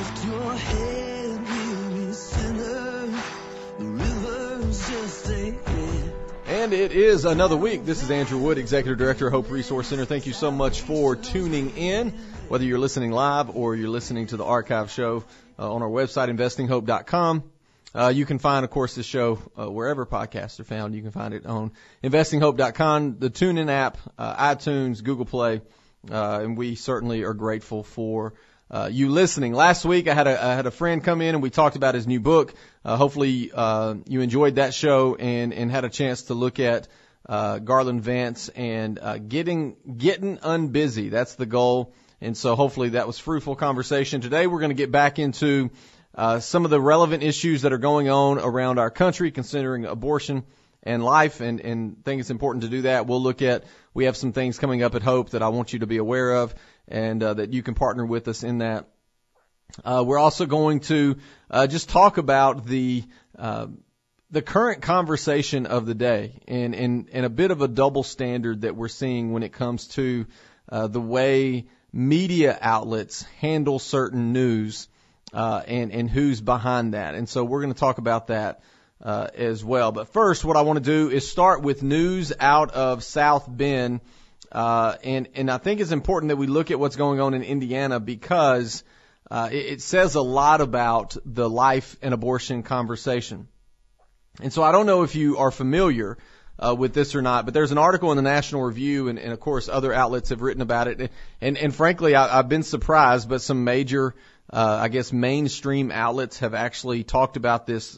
Lift your head, weary sinner. The river's just ahead. And it is another week. This is Andrew Wood, Executive Director of Hope Resource Center. Thank you so much for tuning in, whether you're listening live or you're listening to the archive show on our website, investinghope.com. You can find, of course, this show wherever podcasts are found. You can find it on investinghope.com, the TuneIn app, iTunes, Google Play, and we certainly are grateful for you listening. Last week, I had a friend come in and we talked about his new book. Hopefully, you enjoyed that show and had a chance to look at Garland Vance and getting unbusy. That's the goal. And so hopefully that was fruitful conversation. Today, we're going to get back into some of the relevant issues that are going on around our country considering abortion and life, and think it's important to do that. We have some things coming up at Hope that I want you to be aware of, and that you can partner with us in that. We're also going to just talk about the current conversation of the day and a bit of a double standard that we're seeing when it comes to the way media outlets handle certain news and who's behind that. And so we're going to talk about that as well. But first, what I want to do is start with news out of South Bend. And I think it's important that we look at what's going on in Indiana because it says a lot about the life and abortion conversation. And so I don't know if you are familiar with this or not, but there's an article in the National Review, and of course other outlets have written about it. And frankly, I've been surprised, but some major mainstream outlets have actually talked about this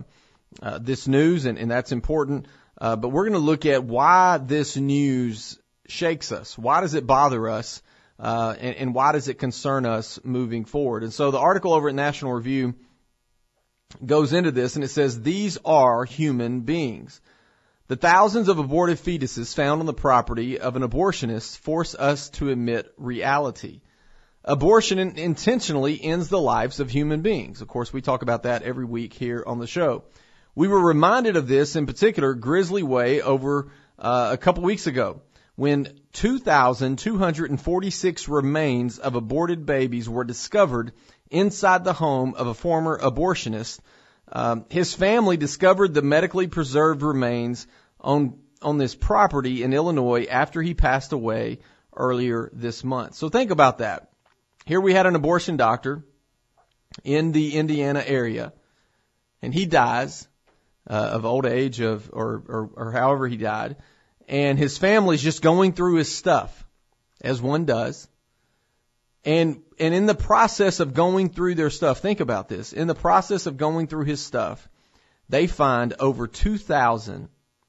news, and that's important. But we're going to look at why this news shakes us. Why does it bother us? And why does it concern us moving forward? And so the article over at National Review goes into this, and it says, these are human beings. The thousands of aborted fetuses found on the property of an abortionist force us to admit reality. Abortion intentionally ends the lives of human beings. Of course, we talk about that every week here on the show. We were reminded of this in particular grisly way over a couple weeks ago when 2,246 remains of aborted babies were discovered inside the home of a former abortionist. His family discovered the medically preserved remains on this property in Illinois after he passed away earlier this month. So think about that. Here we had an abortion doctor in the Indiana area, and he dies of old age or however he died, and his family's just going through his stuff, as one does. And in the process of going through their stuff, think about this. In the process of going through his stuff, they find over 2,000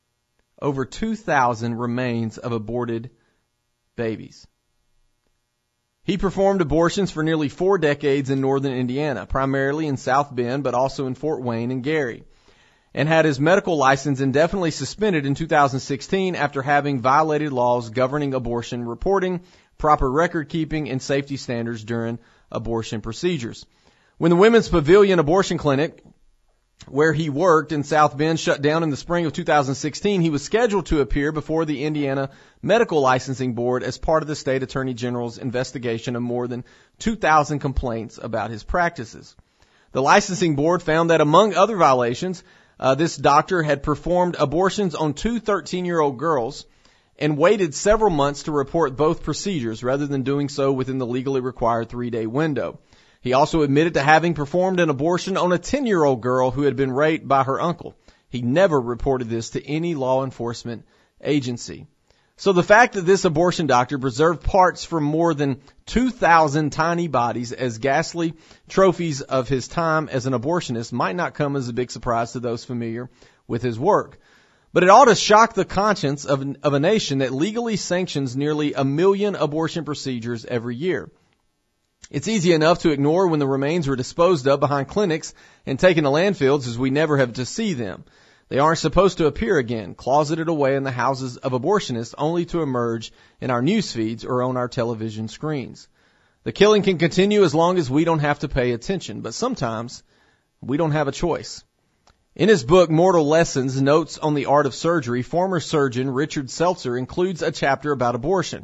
remains of aborted babies. He performed abortions for nearly 4 decades in northern Indiana, primarily in South Bend, but also in Fort Wayne and Gary, and had his medical license indefinitely suspended in 2016 after having violated laws governing abortion reporting, proper record keeping, and safety standards during abortion procedures. When the Women's Pavilion Abortion Clinic, where he worked in South Bend, shut down in the spring of 2016, he was scheduled to appear before the Indiana Medical Licensing Board as part of the state attorney general's investigation of more than 2,000 complaints about his practices. The licensing board found that among other violations, this doctor had performed abortions on 2 13-year-old girls and waited several months to report both procedures rather than doing so within the legally required 3-day window. He also admitted to having performed an abortion on a 10-year-old girl who had been raped by her uncle. He never reported this to any law enforcement agency. So the fact that this abortion doctor preserved parts from more than 2,000 tiny bodies as ghastly trophies of his time as an abortionist might not come as a big surprise to those familiar with his work. But it ought to shock the conscience of a nation that legally sanctions nearly 1 million abortion procedures every year. It's easy enough to ignore when the remains are disposed of behind clinics and taken to landfills, as we never have to see them. They aren't supposed to appear again, closeted away in the houses of abortionists, only to emerge in our news feeds or on our television screens. The killing can continue as long as we don't have to pay attention, but sometimes we don't have a choice. In his book, Mortal Lessons, Notes on the Art of Surgery, former surgeon Richard Seltzer includes a chapter about abortion.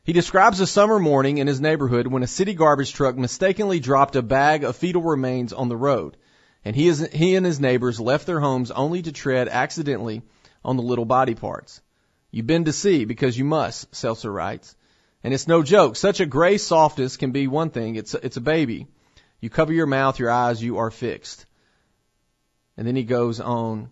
He describes a summer morning in his neighborhood when a city garbage truck mistakenly dropped a bag of fetal remains on the road, and he and his neighbors left their homes only to tread accidentally on the little body parts. You've been to see because you must, Seltzer writes. And it's no joke. Such a gray softness can be one thing. It's a baby. You cover your mouth, your eyes, you are fixed. And then he goes on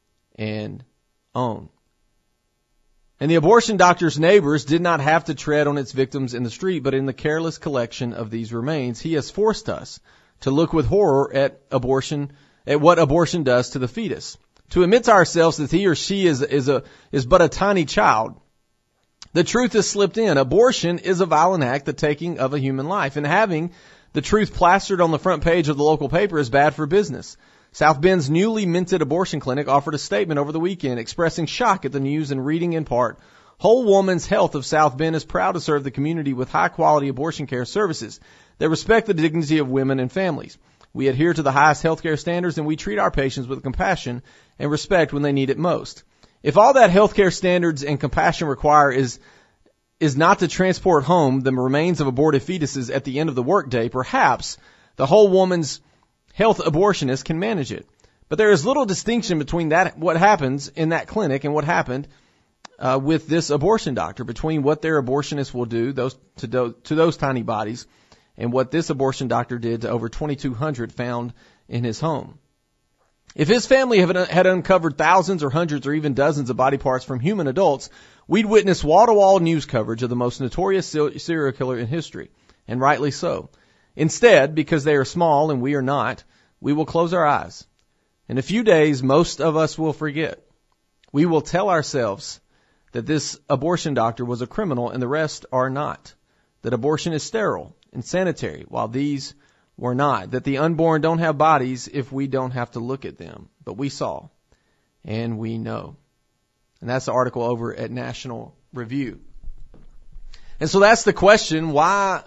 and on. And the abortion doctor's neighbors did not have to tread on its victims in the street, but in the careless collection of these remains, he has forced us to look with horror at what abortion does to the fetus. To admit to ourselves that he or she is but a tiny child. The truth has slipped in. Abortion is a violent act, the taking of a human life, and having the truth plastered on the front page of the local paper is bad for business. South Bend's newly minted abortion clinic offered a statement over the weekend expressing shock at the news and reading in part, Whole Woman's Health of South Bend is proud to serve the community with high-quality abortion care services that respect the dignity of women and families. We adhere to the highest healthcare standards and we treat our patients with compassion and respect when they need it most. If all that healthcare standards and compassion require is not to transport home the remains of aborted fetuses at the end of the workday, perhaps the Whole Woman's Health abortionist can manage it. But there is little distinction between what happens in that clinic and what happened with this abortion doctor, between what their abortionist will do to those tiny bodies and what this abortion doctor did to over 2,200 found in his home. If his family had uncovered thousands or hundreds or even dozens of body parts from human adults, we'd witness wall-to-wall news coverage of the most notorious serial killer in history, and rightly so. Instead, because they are small and we are not, we will close our eyes. In a few days, most of us will forget. We will tell ourselves that this abortion doctor was a criminal and the rest are not. That abortion is sterile and sanitary, while these were not. That the unborn don't have bodies if we don't have to look at them. But we saw, and we know. And that's the article over at National Review. And so that's the question, why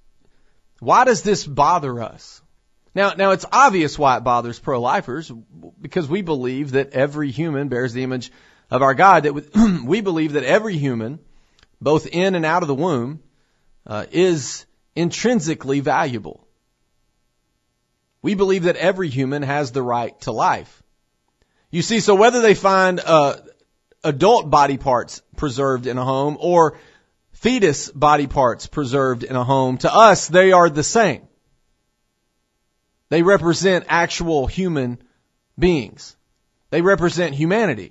does this bother us? Now it's obvious why it bothers pro-lifers, because we believe that every human bears the image of our God, that we believe that every human, both in and out of the womb, is intrinsically valuable. We believe that every human has the right to life. You see, so whether they find adult body parts preserved in a home or fetus body parts preserved in a home, to us they are the same. They represent actual human beings. They represent humanity.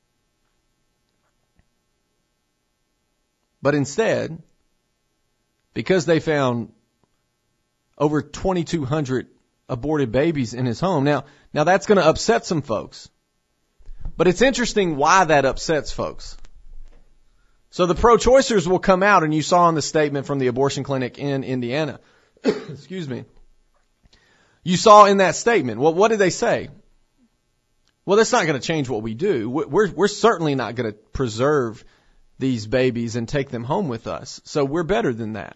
But instead, because they found over 2,200 aborted babies in his home, now that's going to upset some folks. But it's interesting why that upsets folks. So the pro-choicers will come out, and you saw in the statement from the abortion clinic in Indiana, excuse me, you saw in that statement, well, what did they say? Well, that's not going to change what we do. We're certainly not going to preserve these babies and take them home with us. So we're better than that.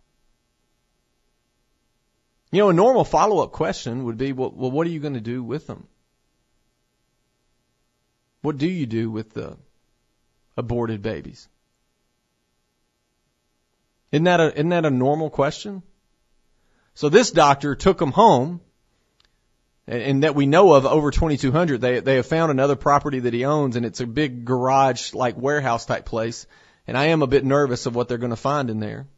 You know, a normal follow-up question would be, well, what are you going to do with them? What do you do with the aborted babies? Isn't that a normal question? So this doctor took them home, and that we know of over 2,200. They have found another property that he owns, and it's a big garage, like warehouse type place. And I am a bit nervous of what they're going to find in there.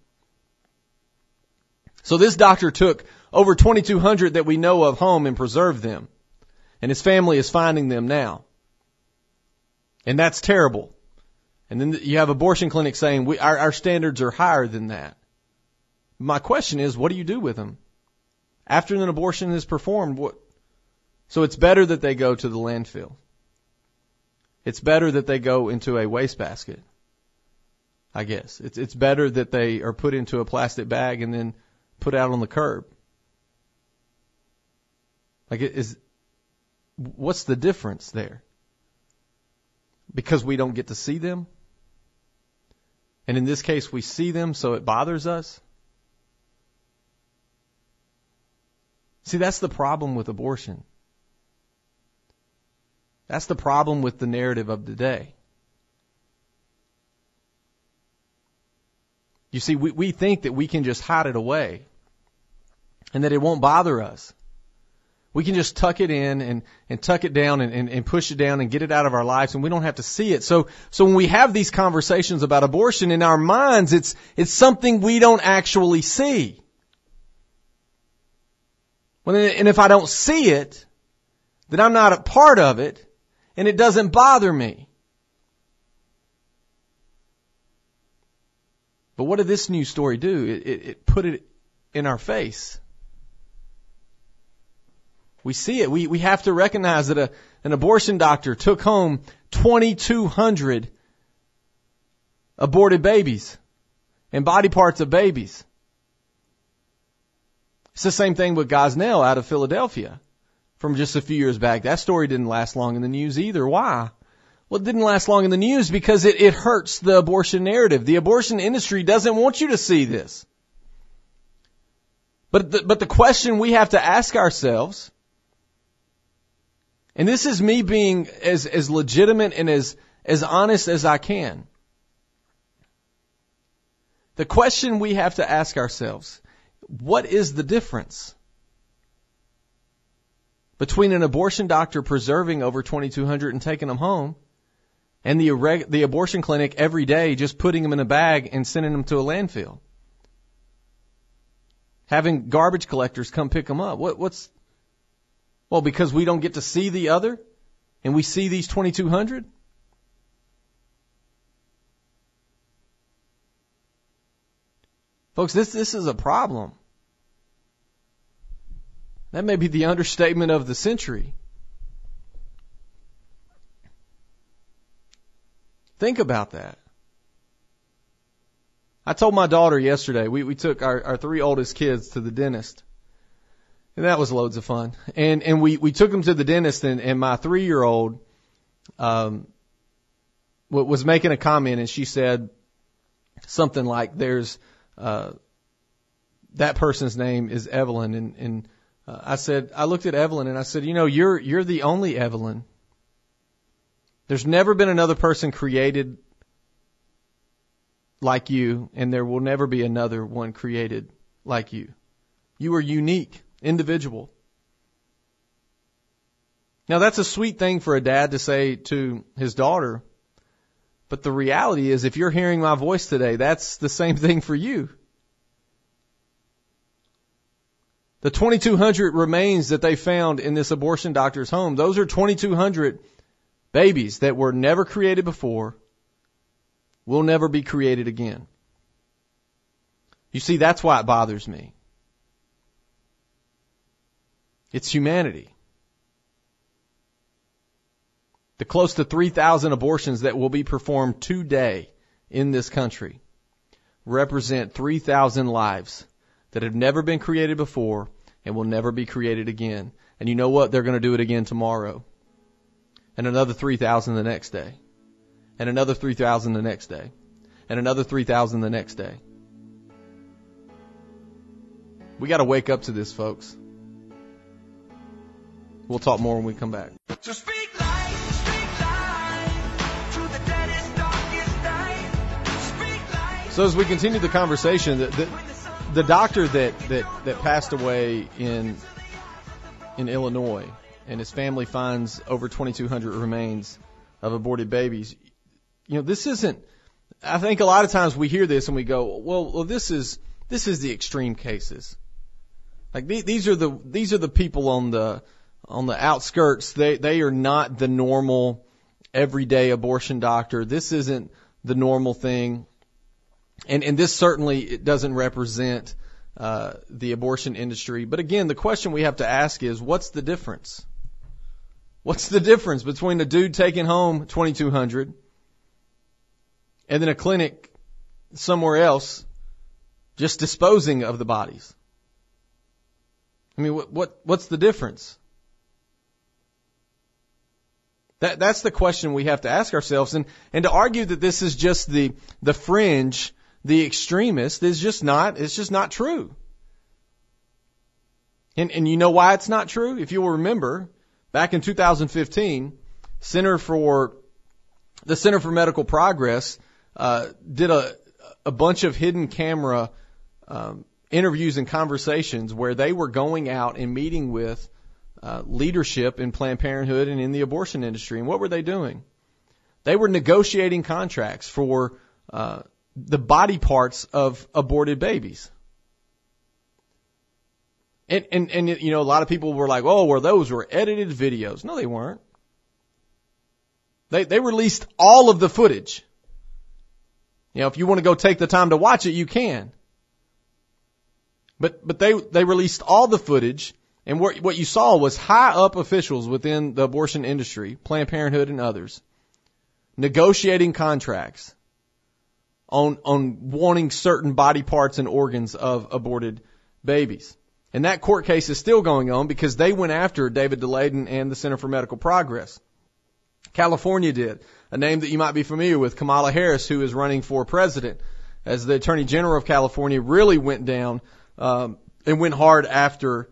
So this doctor took over 2,200 that we know of home and preserved them. And his family is finding them now. And that's terrible. And then you have abortion clinics saying our standards are higher than that. My question is, what do you do with them? After an abortion is performed, so it's better that they go to the landfill. It's better that they go into a wastebasket, I guess. It's better that they are put into a plastic bag and then put out on the curb. What's the difference there? Because we don't get to see them? And in this case, we see them, so it bothers us? See, that's the problem with abortion. That's the problem with the narrative of today. You see, we think that we can just hide it away and that it won't bother us. We can just tuck it in and tuck it down and push it down and get it out of our lives, and we don't have to see it. So when we have these conversations about abortion in our minds, it's something we don't actually see. And if I don't see it, then I'm not a part of it, and it doesn't bother me. But what did this news story do? It put it in our face. We see it. We have to recognize that an abortion doctor took home 2,200 aborted babies and body parts of babies. It's the same thing with Gosnell out of Philadelphia from just a few years back. That story didn't last long in the news either. Why? Well, it didn't last long in the news because it hurts the abortion narrative. The abortion industry doesn't want you to see this. But the question we have to ask ourselves, and this is me being as legitimate and as honest as I can. The question we have to ask ourselves, what is the difference between an abortion doctor preserving over 2,200 and taking them home and the abortion clinic every day just putting them in a bag and sending them to a landfill? Having garbage collectors come pick them up. Well, because we don't get to see the other, and we see these 2,200? Folks, this is a problem. That may be the understatement of the century. Think about that. I told my daughter yesterday, we took our 3 oldest kids to the dentist. And that was loads of fun. And we took them to the dentist, and my 3-year-old was making a comment, and she said something like, "There's that person's name is Evelyn," and I looked at Evelyn and I said, you're the only Evelyn. There's never been another person created like you, and there will never be another one created like you. You are unique. Individual. Now that's a sweet thing for a dad to say to his daughter, but the reality is if you're hearing my voice today, that's the same thing for you. The 2,200 remains that they found in this abortion doctor's home, those are 2,200 babies that were never created before, will never be created again. You see, that's why it bothers me. It's humanity. The close to 3,000 abortions that will be performed today in this country represent 3,000 lives that have never been created before and will never be created again. And you know what? They're going to do it again tomorrow. And another 3,000 the next day. And another 3,000 the next day. And another 3,000 the next day. We got to wake up to this, folks. We'll talk more when we come back. So speak life through the deadest, darkest night. Speak life. So as we continue the conversation, the doctor that passed away in Illinois, and his family finds over 2,200 remains of aborted babies. This isn't. I think a lot of times we hear this and we go, well, this is the extreme cases. Like these are the people on the outskirts. They are not the normal everyday abortion doctor. This isn't the normal thing. And this certainly it doesn't represent the abortion industry. But again, the question we have to ask is, what's the difference? What's the difference between a dude taking home 2,200 and then a clinic somewhere else just disposing of the bodies? I mean, what's the difference? That's the question we have to ask ourselves. And to argue that this is just the fringe, the extremist, is just not, it's just not true. And you know why it's not true? If you will remember, back in 2015, the Center for Medical Progress did a bunch of hidden camera interviews and conversations where they were going out and meeting with leadership in Planned Parenthood and in the abortion industry. And what were they doing? They were negotiating contracts for the body parts of aborted babies. And you know, a lot of people were like, oh, well, those were edited videos. No, they weren't. They released all of the footage. You know, if you want to go take the time to watch it, you can. But they released all the footage, and what you saw was high up officials within the abortion industry, Planned Parenthood and others, negotiating contracts on wanting certain body parts and organs of aborted babies. And that court case is still going on because they went after David DeLayden and the Center for Medical Progress. California did. A name that you might be familiar with, Kamala Harris, who is running for president as the Attorney General of California, really went down and went hard after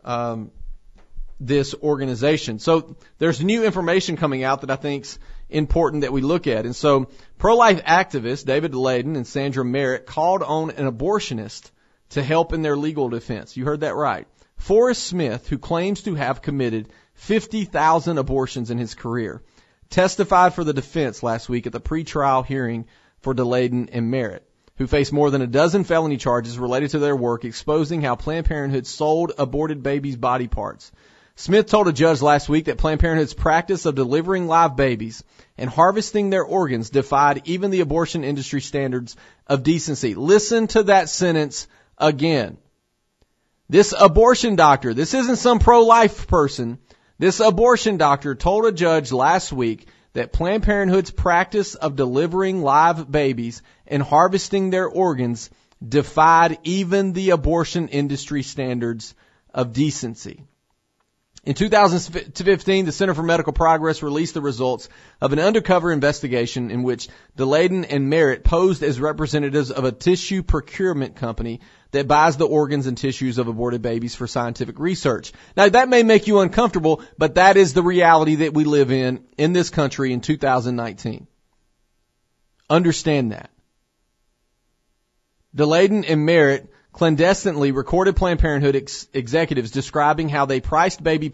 this organization. So there's new information coming out that I think's important that we look at. And so pro-life activists David DeLayden and Sandra Merritt called on an abortionist to help in their legal defense. You heard that right. Forrest Smith, who claims to have committed 50,000 abortions in his career, testified for the defense last week at the pretrial hearing for DeLayden and Merritt, who face more than a dozen felony charges related to their work exposing how Planned Parenthood sold aborted babies' body parts. Smith told a judge last week that Planned Parenthood's practice of delivering live babies and harvesting their organs defied even the abortion industry standards of decency. Listen to that sentence again. This abortion doctor, this isn't some pro-life person, this abortion doctor told a judge last week that Planned Parenthood's practice of delivering live babies and harvesting their organs defied even the abortion industry standards of decency. In 2015, the Center for Medical Progress released the results of an undercover investigation in which DeLayden and Merritt posed as representatives of a tissue procurement company that buys the organs and tissues of aborted babies for scientific research. Now, that may make you uncomfortable, but that is the reality that we live in this country in 2019. Understand that. DeLayden and Merritt clandestinely recorded Planned Parenthood executives describing how they priced body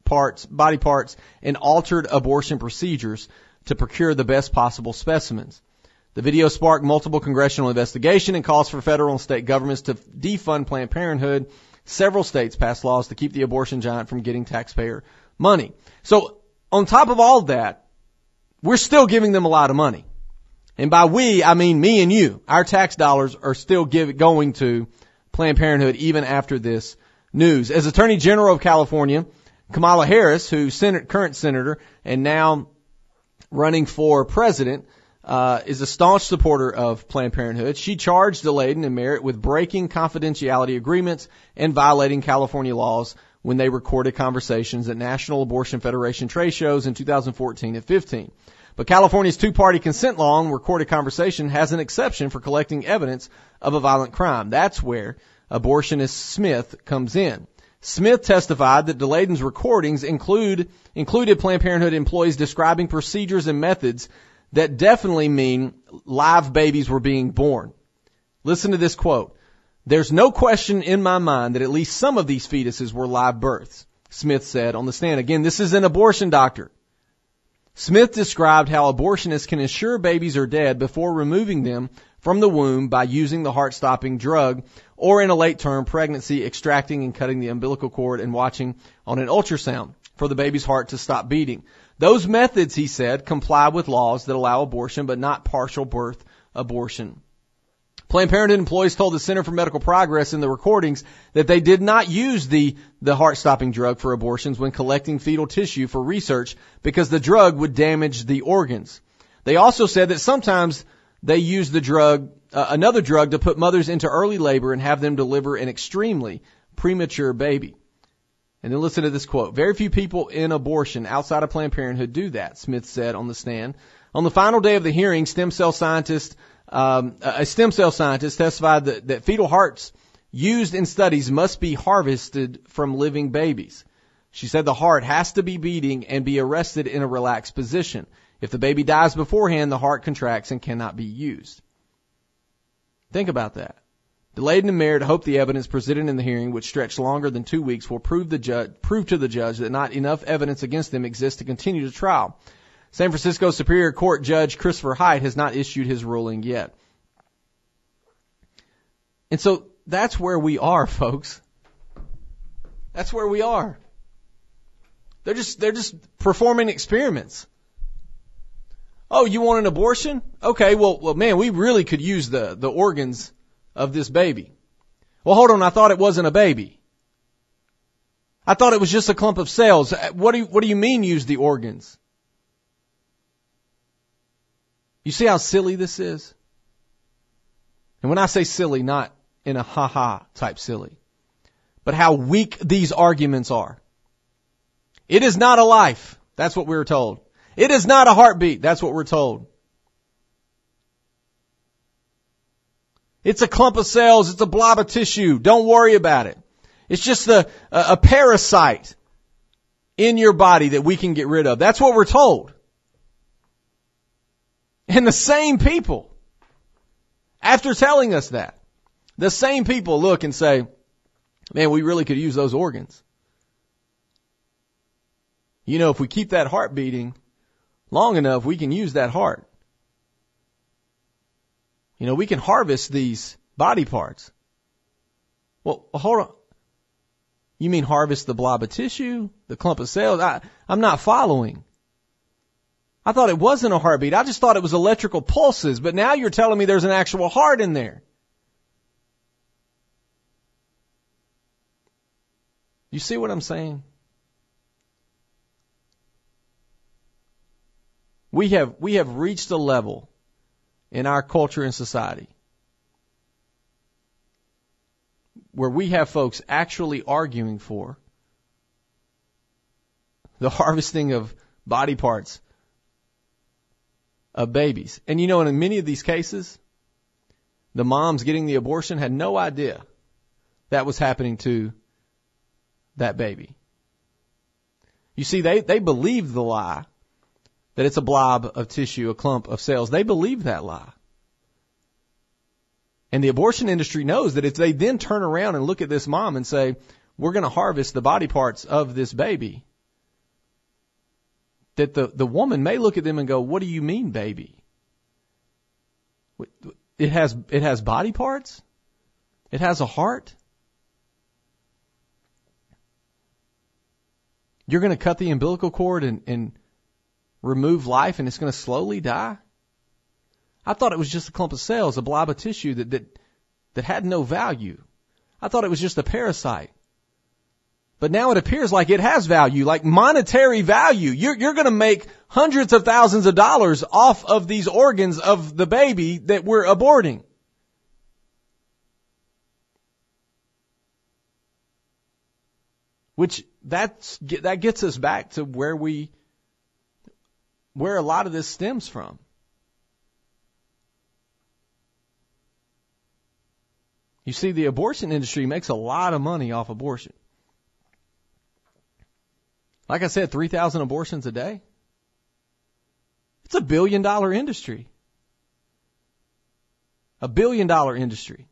parts, and altered abortion procedures to procure the best possible specimens. The video sparked multiple congressional investigation and calls for federal and state governments to defund Planned Parenthood. Several states passed laws to keep the abortion giant from getting taxpayer money. So on top of all of that, we're still giving them a lot of money. And by we, I mean me and you. Our tax dollars are still going to Planned Parenthood even after this news. As Attorney General of California, Kamala Harris, who's current senator and now running for president, is a staunch supporter of Planned Parenthood. She charged DeLayden and Merritt with breaking confidentiality agreements and violating California laws when they recorded conversations at National Abortion Federation trade shows in 2014 and 15. But California's two-party consent law on recorded conversation has an exception for collecting evidence of a violent crime. That's where abortionist Smith comes in. Smith testified that DeLayden's recordings included Planned Parenthood employees describing procedures and methods that definitely mean live babies were being born. Listen to this quote. "There's no question in my mind that at least some of these fetuses were live births," Smith said on the stand. Again, this is an abortion doctor. Smith described how abortionists can ensure babies are dead before removing them from the womb by using the heart-stopping drug, or in a late-term pregnancy, extracting and cutting the umbilical cord and watching on an ultrasound for the baby's heart to stop beating. Those methods, he said, comply with laws that allow abortion but not partial birth abortion. Planned Parenthood employees told the Center for Medical Progress in the recordings that they did not use the heart-stopping drug for abortions when collecting fetal tissue for research because the drug would damage the organs. They also said that sometimes they used the drug, another drug, to put mothers into early labor and have them deliver an extremely premature baby. And then listen to this quote. "Very few people in abortion outside of Planned Parenthood do that," Smith said on the stand. On the final day of the hearing, a stem cell scientist testified that fetal hearts used in studies must be harvested from living babies. She said the heart has to be beating and be arrested in a relaxed position. If the baby dies beforehand, the heart contracts and cannot be used. Think about that. Delayed in the mayor to hope the evidence presented in the hearing, which stretched longer than 2 weeks, will prove to the judge that not enough evidence against them exists to continue the trial. San Francisco Superior Court Judge Christopher Hite has not issued his ruling yet. And so that's where we are, folks. That's where we are. They're just performing experiments. Oh, you want an abortion? Okay, well, man, we really could use the organs of this baby. Well, hold on, I thought it wasn't a baby. I thought it was just a clump of cells. What do you mean use the organs? You see how silly this is? And when I say silly, not in a ha-ha type silly, but how weak these arguments are. It is not a life. That's what we were told. It is not a heartbeat. That's what we're told. It's a clump of cells. It's a blob of tissue. Don't worry about it. It's just a parasite in your body that we can get rid of. That's what we're told. And the same people, after telling us that, the same people look and say, man, we really could use those organs. You know, if we keep that heart beating long enough, we can use that heart. You know, we can harvest these body parts. Well, hold on. You mean harvest the blob of tissue, the clump of cells? I'm not following. I thought it wasn't a heartbeat. I just thought it was electrical pulses, but now you're telling me there's an actual heart in there. You see what I'm saying? We have reached a level in our culture and society where we have folks actually arguing for the harvesting of body parts of babies. And you know, in many of these cases, the moms getting the abortion had no idea that was happening to that baby. You see, they believed the lie that it's a blob of tissue, a clump of cells. They believe that lie. And the abortion industry knows that if they then turn around and look at this mom and say, we're going to harvest the body parts of this baby, that the woman may look at them and go, what do you mean, baby? It has body parts? It has a heart? You're going to cut the umbilical cord and remove life and it's going to slowly die? I thought it was just a clump of cells, a blob of tissue that had no value. I thought it was just a parasite. But now it appears like it has value, like monetary value. You're going to make hundreds of thousands of dollars off of these organs of the baby that we're aborting. Which that gets us back to where a lot of this stems from. You see, the abortion industry makes a lot of money off abortion. Like I said, 3,000 abortions a day. It's $1 billion industry. $1 billion industry.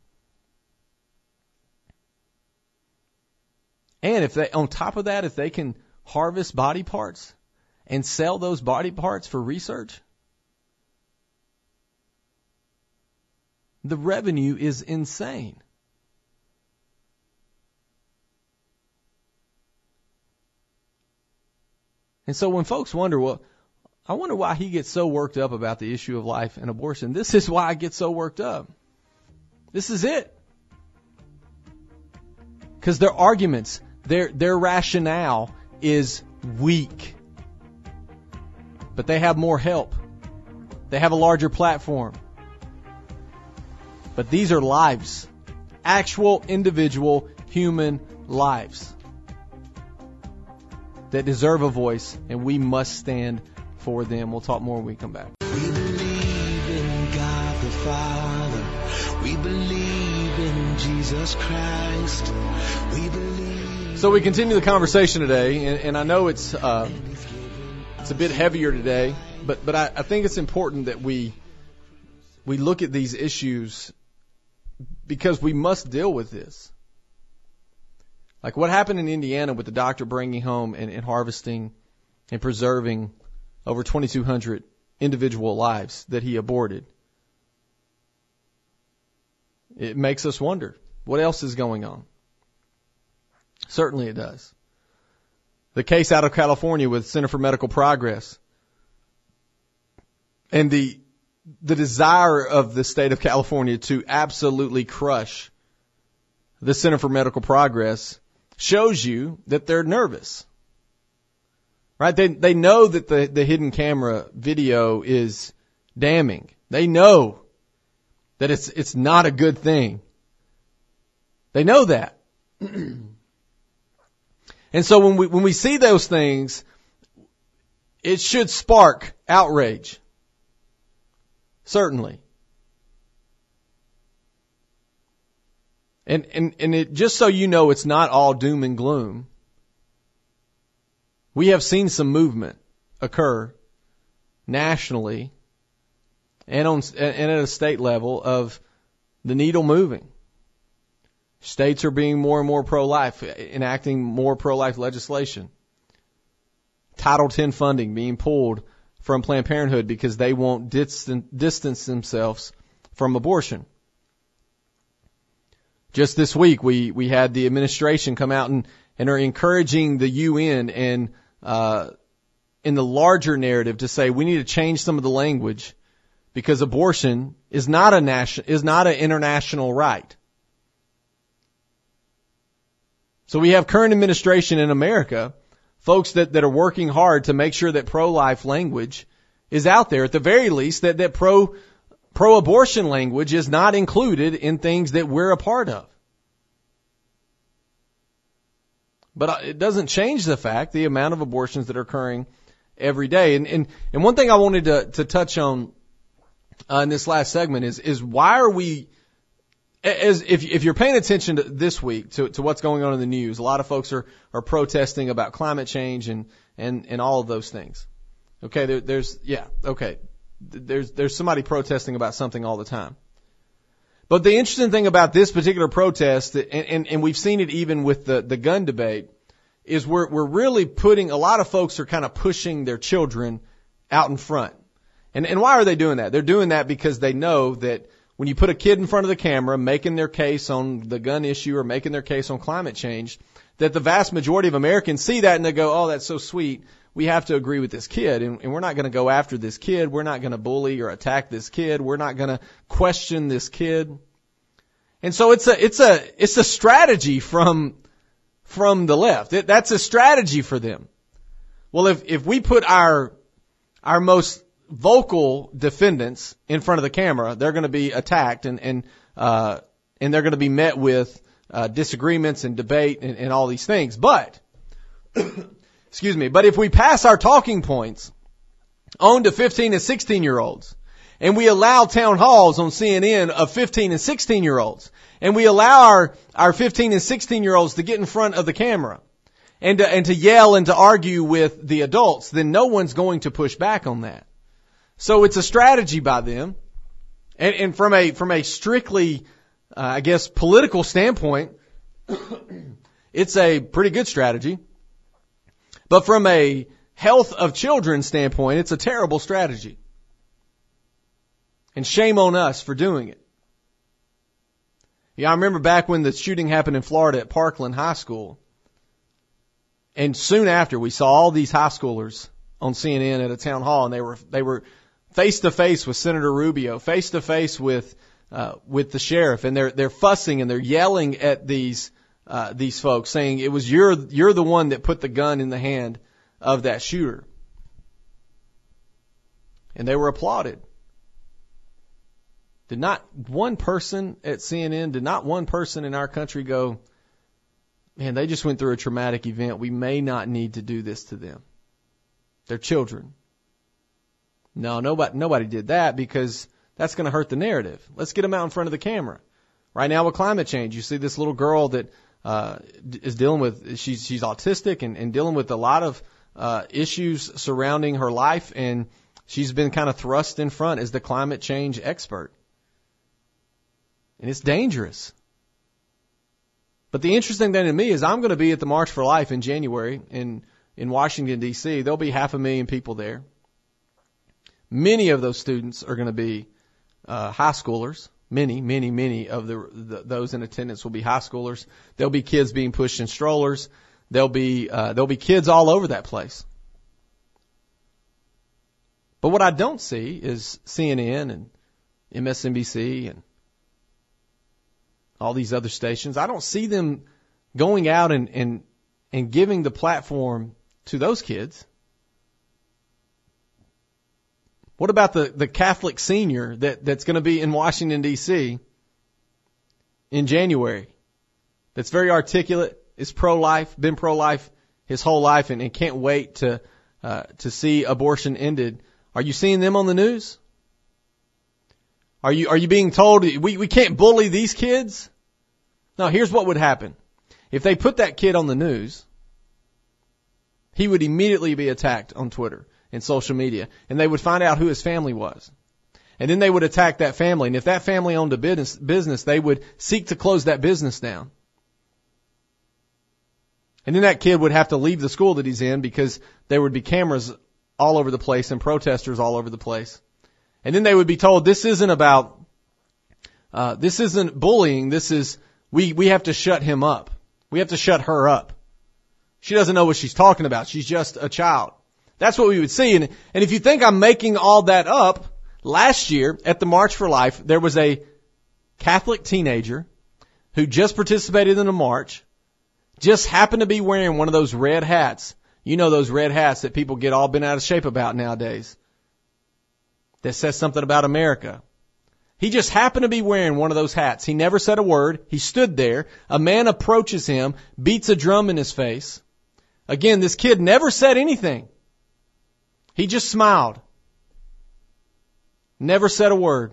And if they, on top of that, if they can harvest body parts and sell those body parts for research, the revenue is insane. And so when folks wonder, well, I wonder why he gets so worked up about the issue of life and abortion. This is why I get so worked up. This is it. Because their arguments, their rationale is weak. But they have more help. They have a larger platform. But these are lives. Actual individual human lives that deserve a voice, and we must stand for them. We'll talk more when we come back. We believe in God the Father. We believe in Jesus Christ. We believe. So we continue the conversation today, and I know it's a bit heavier today, but I think it's important that we look at these issues because we must deal with this. Like what happened in Indiana with the doctor bringing home and harvesting and preserving over 2,200 individual lives that he aborted. It makes us wonder, what else is going on? Certainly it does. The case out of California with Center for Medical Progress and the desire of the state of California to absolutely crush the Center for Medical Progress shows you that they're nervous. Right? They know that the hidden camera video is damning. They know that it's not a good thing. They know that. And so when we see those things, it should spark outrage. Certainly. And it, just so you know, it's not all doom and gloom. We have seen some movement occur nationally and at a state level of the needle moving. States are being more and more pro-life, enacting more pro-life legislation. Title X funding being pulled from Planned Parenthood because they won't distance themselves from abortion. Just this week, we had the administration come out and are encouraging the UN and in the larger narrative to say we need to change some of the language because abortion is not an international right. So we have current administration in America, folks that are working hard to make sure that pro-life language is out there. At the very least, that pro-abortion language is not included in things that we're a part of. But it doesn't change the fact, the amount of abortions that are occurring every day. And one thing I wanted to touch on in this last segment is why are we, if you're paying attention to this week to what's going on in the news, a lot of folks are protesting about climate change and all of those things. Okay, there's somebody protesting about something all the time. But the interesting thing about this particular protest, and we've seen it even with the gun debate, is we're really putting, a lot of folks are kind of pushing their children out in front. And why are they doing that? They're doing that because they know that when you put a kid in front of the camera making their case on the gun issue or making their case on climate change, that the vast majority of Americans see that and they go, oh, that's so sweet. We have to agree with this kid, and we're not going to go after this kid. We're not going to bully or attack this kid. We're not going to question this kid. And so it's a strategy from the left. That's a strategy for them. Well, if we put our most vocal defendants in front of the camera, they're going to be attacked and they're going to be met with disagreements and debate and all these things. But excuse me. But if we pass our talking points on to 15 and 16-year-olds, and we allow town halls on CNN of 15 and 16-year-olds, and we allow our 15 and 16-year-olds to get in front of the camera and to yell and to argue with the adults, then no one's going to push back on that. So it's a strategy by them. And from a strictly, I guess, political standpoint, it's a pretty good strategy. But from a health of children standpoint, it's a terrible strategy. And shame on us for doing it. Yeah, I remember back when the shooting happened in Florida at Parkland High School. And soon after, we saw all these high schoolers on CNN at a town hall, and they were face to face with Senator Rubio, face to face with the sheriff, and they're fussing and they're yelling at these folks, saying it was you're the one that put the gun in the hand of that shooter. And they were applauded. Did not one person at CNN, did not one person in our country go, man, they just went through a traumatic event. We may not need to do this to them. They're children. No, nobody did that because that's going to hurt the narrative. Let's get them out in front of the camera. Right now with climate change, you see this little girl that is dealing with, she's autistic and dealing with a lot of issues surrounding her life, and she's been kind of thrust in front as the climate change expert. And it's dangerous. But the interesting thing to me is I'm going to be at the March for Life in January in Washington, D.C. There'll be 500,000 people there. Many of those students are going to be high schoolers. Many of those in attendance will be high schoolers. There'll be kids being pushed in strollers. There'll be kids all over that place. But what I don't see is CNN and MSNBC and all these other stations. I don't see them going out and giving the platform to those kids. What about the Catholic senior that's going to be in Washington, D.C. in January? That's very articulate, is pro-life, been pro-life his whole life, and can't wait to see abortion ended. Are you seeing them on the news? Are you being told we can't bully these kids? No, here's what would happen. If they put that kid on the news, he would immediately be attacked on Twitter and social media, and they would find out who his family was. And then they would attack that family. And if that family owned a business, they would seek to close that business down. And then that kid would have to leave the school that he's in because there would be cameras all over the place and protesters all over the place. And then they would be told this isn't bullying. This is, we have to shut him up. We have to shut her up. She doesn't know what she's talking about. She's just a child. That's what we would see. And if you think I'm making all that up, last year at the March for Life, there was a Catholic teenager who just participated in a march, just happened to be wearing one of those red hats. You know those red hats that people get all bent out of shape about nowadays. That says something about America. He just happened to be wearing one of those hats. He never said a word. He stood there. A man approaches him, beats a drum in his face. Again, this kid never said anything. He just smiled. Never said a word.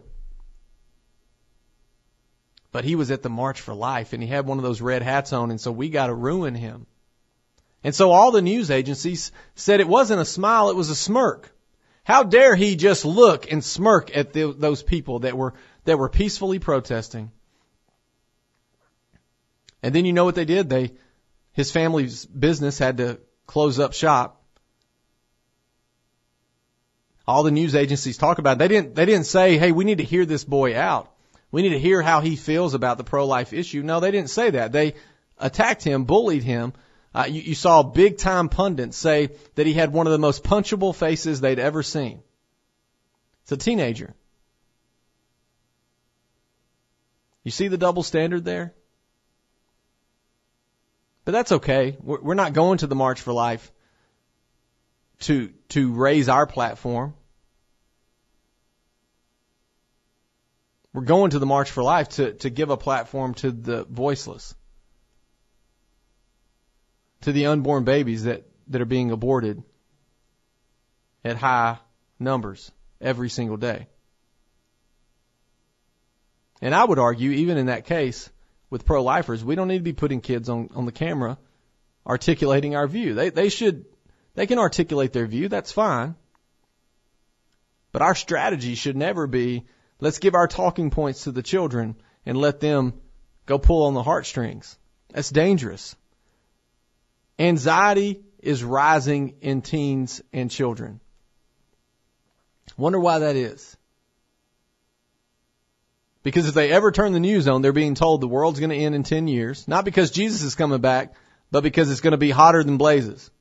But he was at the March for Life, and he had one of those red hats on, and so we got to ruin him. And so all the news agencies said it wasn't a smile, it was a smirk. How dare he just look and smirk at those people that were peacefully protesting? And then you know what they did? His family's business had to close up shop. All the news agencies talk about it. They didn't say, hey, we need to hear this boy out. We need to hear how he feels about the pro-life issue. No, they didn't say that. They attacked him, bullied him. You saw big-time pundits say that he had one of the most punchable faces they'd ever seen. It's a teenager. You see the double standard there? But that's okay. We're not going to the March for Life to raise our platform. We're going to the March for Life to give a platform to the voiceless, to the unborn babies that are being aborted at high numbers every single day. And I would argue, even in that case, with pro-lifers, we don't need to be putting kids on the camera articulating our view. They can articulate their view, that's fine. But our strategy should never be, let's give our talking points to the children and let them go pull on the heartstrings. That's dangerous. Anxiety is rising in teens and children. Wonder why that is. Because if they ever turn the news on, they're being told the world's going to end in 10 years. Not because Jesus is coming back, but because it's going to be hotter than blazes.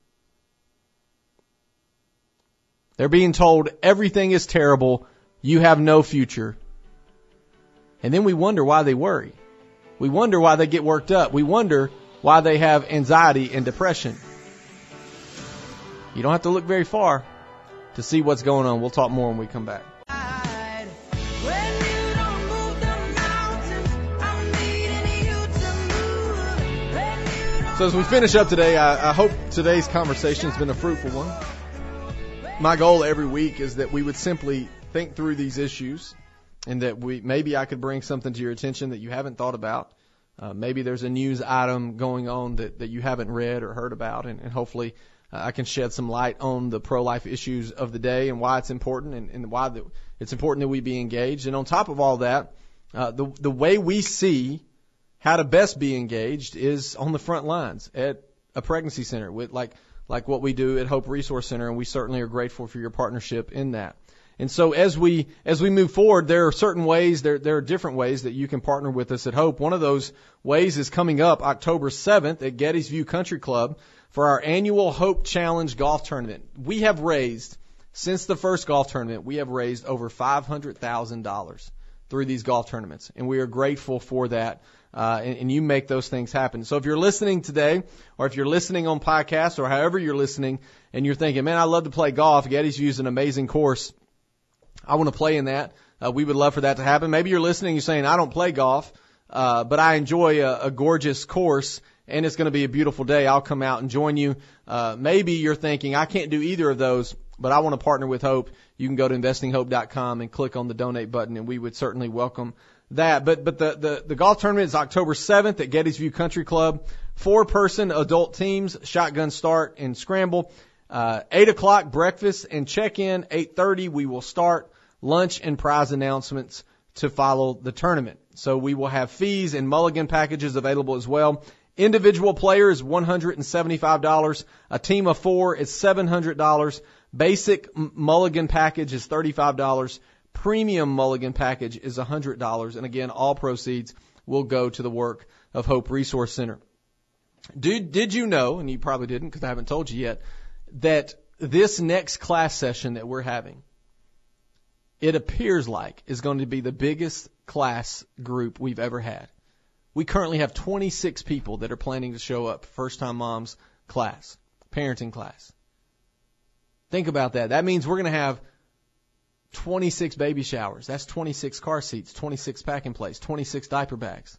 They're being told everything is terrible. You have no future. And then we wonder why they worry. We wonder why they get worked up. We wonder why they have anxiety and depression. You don't have to look very far to see what's going on. We'll talk more when we come back. So as we finish up today, I hope today's conversation has been a fruitful one. My goal every week is that we would simply think through these issues, and that maybe I could bring something to your attention that you haven't thought about. Maybe there's a news item going on that you haven't read or heard about, and hopefully I can shed some light on the pro-life issues of the day and why it's important and why it's important that we be engaged. And on top of all that, The way we see how to best be engaged is on the front lines at a pregnancy center with like what we do at Hope Resource Center, and we certainly are grateful for your partnership in that. And so as we move forward, there are certain ways, there are different ways that you can partner with us at Hope. One of those ways is coming up October 7th at Gettys View Country Club for our annual Hope Challenge golf tournament. We have raised, since the first golf tournament, we have raised over $500,000 through these golf tournaments, and we are grateful for that. And you make those things happen. So if you're listening today, or if you're listening on podcast, or however you're listening, and you're thinking, man, I love to play golf, Gettys View is an amazing course, I want to play in that. We would love for that to happen. Maybe you're listening, you're saying, I don't play golf, but I enjoy a gorgeous course, and it's going to be a beautiful day. I'll come out and join you. Maybe you're thinking, I can't do either of those, but I want to partner with Hope. You can go to investinghope.com and click on the donate button, and we would certainly welcome that. But the golf tournament is October 7th at Gettys View Country Club. 4-person adult teams, shotgun start and scramble. 8 o'clock breakfast and check-in. 8:30 we will start. Lunch and prize announcements to follow the tournament. So we will have fees and mulligan packages available as well. Individual player is $175. A team of 4 is $700. Basic mulligan package is $35. Premium mulligan package is $100. And again, all proceeds will go to the work of Hope Resource Center. Did you know, and you probably didn't because I haven't told you yet, that this next class session that we're having, it appears like is going to be the biggest class group we've ever had. We currently have 26 people that are planning to show up for First Time Moms class, parenting class. Think about that. That means we're going to have 26 baby showers. That's 26 car seats, 26 pack-and plays, 26 diaper bags.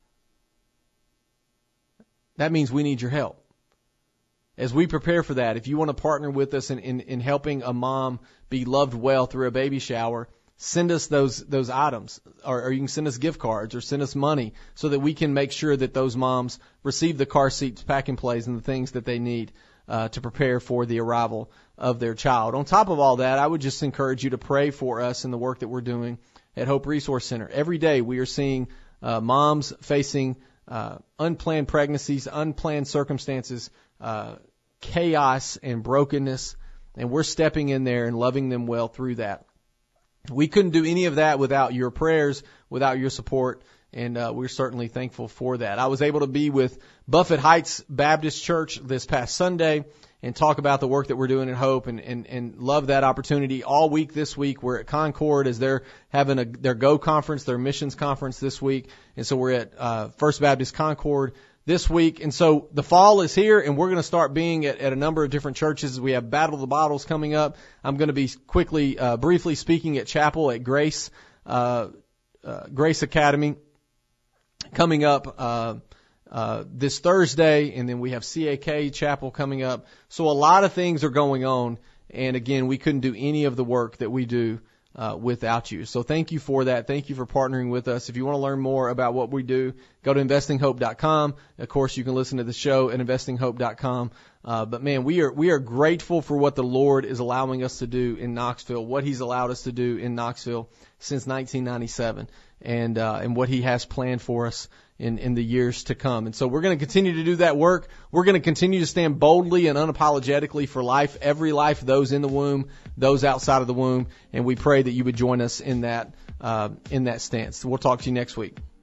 That means we need your help. As we prepare for that, if you want to partner with us in helping a mom be loved well through a baby shower, send us those items, or you can send us gift cards or send us money so that we can make sure that those moms receive the car seats, pack and plays, and the things that they need to prepare for the arrival of their child. On top of all that, I would just encourage you to pray for us in the work that we're doing at Hope Resource Center. Every day we are seeing moms facing unplanned pregnancies, unplanned circumstances, chaos and brokenness, and we're stepping in there and loving them well through that. We couldn't do any of that without your prayers, without your support, and we're certainly thankful for that. I was able to be with Buffett Heights Baptist Church this past Sunday and talk about the work that we're doing at Hope, and love that opportunity. All week this week we're at Concord as they're having their GO conference, their missions conference this week, and so we're at First Baptist Concord this week. And so the fall is here, and we're going to start being at a number of different churches. We have Battle of the Bottles coming up. I'm going to be briefly speaking at Chapel at Grace Academy coming up this Thursday, and then we have CAK Chapel coming up. So a lot of things are going on, and again, we couldn't do any of the work that we do without you. So thank you for that. Thank you for partnering with us. If you want to learn more about what we do, go to investinghope.com. Of course, you can listen to the show at investinghope.com. But man, we are grateful for what the Lord is allowing us to do in Knoxville, what He's allowed us to do in Knoxville since 1997, and what He has planned for us in the years to come. And so we're going to continue to do that work. We're going to continue to stand boldly and unapologetically for life, every life, those in the womb, those outside of the womb. And we pray that you would join us in that stance. We'll talk to you next week.